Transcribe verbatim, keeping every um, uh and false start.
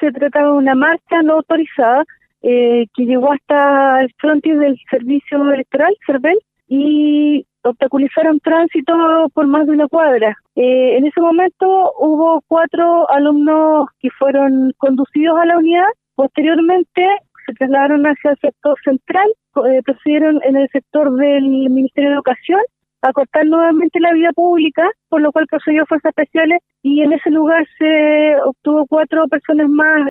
se trataba de una marcha no autorizada eh, que llegó hasta el frontis del servicio electoral, CERVEL, y obstaculizaron tránsito por más de una cuadra. Eh, en ese momento hubo cuatro alumnos que fueron conducidos a la unidad. Posteriormente se trasladaron hacia el sector central, eh, procedieron en el sector del Ministerio de Educación a cortar nuevamente la vía pública, por lo cual procedió Fuerzas Especiales y en ese lugar se obtuvo cuatro personas más